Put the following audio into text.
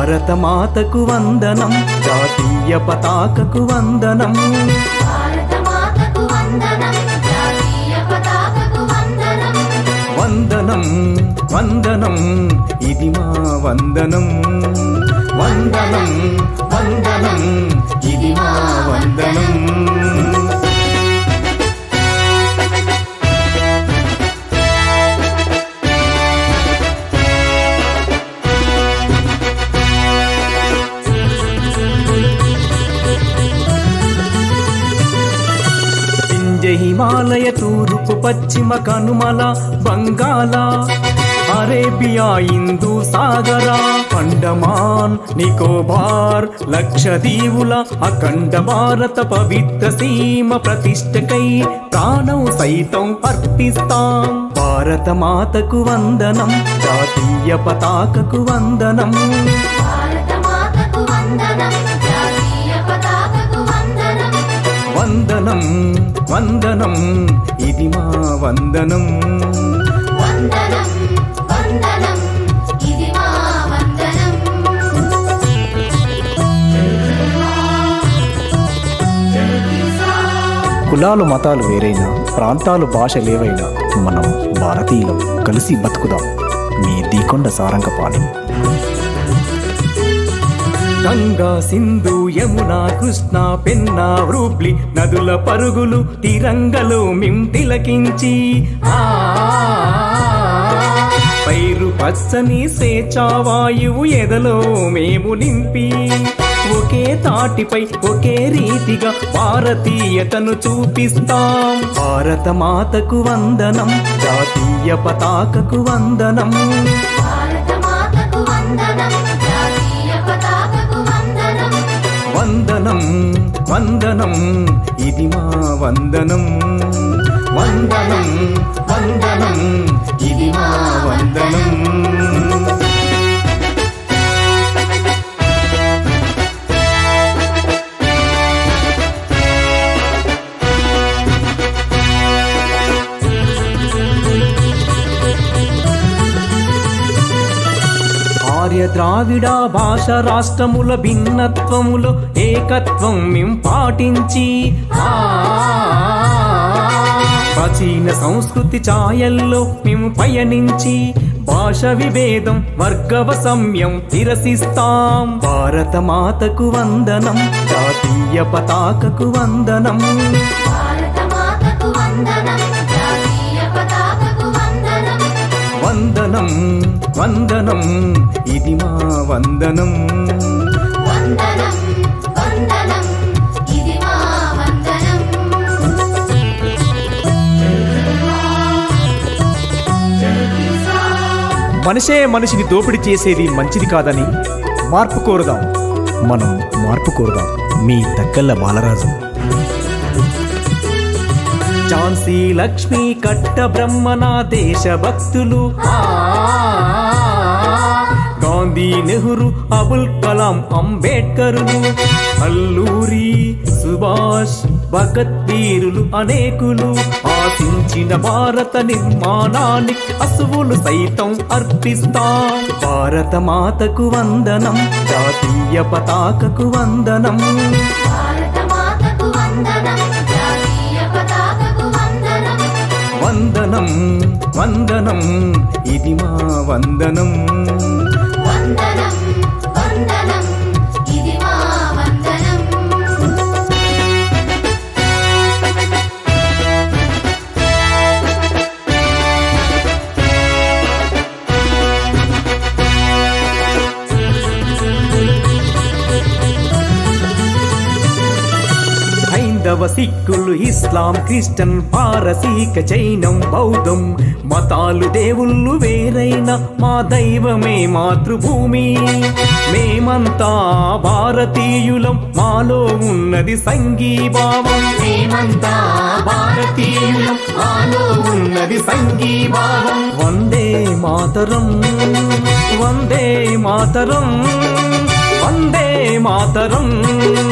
భారత మాతకు వందనం, జాతీయ పతాకకు వందనం. భారత మాతకు వందనం, జాతీయ పతాకకు వందనం. వందనం వందనం ఇది మా వందనం. వందనం వందనం ఇది మా వందనం. హిమాలయ తూర్పు పశ్చిమ కనుమల బంగాళ అరేబియా హిందూ సాగర అండమాన్ నికోబార్ లక్షదీవుల అఖండ భారత పవిత్ర సీమ ప్రతిష్టకై ప్రాణం సైతం అర్పిస్తాం. భారత మాతకు వందనం, జాతీయ పతాకకు వందనం. భారత మాతకు వందనం, జాతీయ పతాకకు వందనం. వందనం వందనం ఇది మా వందనం. వందనం వందనం ఇది మా వందనం. కులాలు మతాలు వేరైనా, ప్రాంతాలు భాషలేవైనా మనం భారతీయులం, కలిసి బతుకుదాం. మీ దీకొండ సారంగపాణి. గంగా సింధు యమున కృష్ణ పెన్నా వృప్లి నదుల పరుగులు తిరంగలో మిం తిలకించి పైరు పచ్చని స్వేచ్ఛావాయువు ఎదలో మేము నింపి ఒకే తాటిపై ఒకే రీతిగా భారతీయతను చూపిస్తాం. భారత మాతకు వందనం, జాతీయ పతాకకు వందనం. భారత మాతకు వందనం, జాతీయ పతాకకు వందనం. వందనం వందనం ఇది మా వందనం. వందనం వందనం ఇది మా వందనం. ఆర్య ద్రావిడ భాష రాష్ట్రముల భిన్నత్వములో ఏకత్వం మేం పాటించి ప్రాచీన సంస్కృతి ఛాయల్లో మేము పయనించి భాష విభేదం వర్గవసమ్యం నిరసిస్తాం. భారత మాతకు వందనం, జాతీయ పతాకకు వందనం. భారత మాతకు వందనం, జాతీయ పతాకకు వందనం. వందనం వందనం ఇది మా వందనం. వందనం వందనం ఇది మా వందనం. మనిషే మనిషిని దోపిడీ చేసేది మంచిది కాదని మార్పు కోరుదాం. మనం మార్పు కోరుదాం. మీ తగ్గల్ల బాలరాజు. ఝాన్సీ లక్ష్మీ కట్ట బ్రహ్మణ దేశభక్తులు గాంధీ నెహ్రూ అబుల్ కలాం అంబేడ్కరులు అల్లూరి సుభాష్ భగత్ వీరులు అనేకులు ఆశించిన భారత నిర్మాణానికి అసువులు సైతం అర్పిస్తాం. భారత మాతకు వందనం, జాతీయ పతాకకు వందనం. భారత మాతకు వందనం, జాతీయ పతాకకు వందనం. వందనం వందనం ఇది మా వందనం. వందనం వందనం ఇది మా వందనం. హైందవ సిక్కులు ఇస్లాం క్రిస్టియన్ పారసీక జైనం బౌద్ధం మతాలు దేవుళ్ళు వేరైన మా దైవమే మాతృభూమి. మేమంతా భారతీయులం, మాలో ఉన్నది సంఘీభావం. మేమంతా భారతీయులం, మాలో ఉన్నది సంఘీభావం. వందే మాతరం, వందే మాతరం, వందే మాతరం.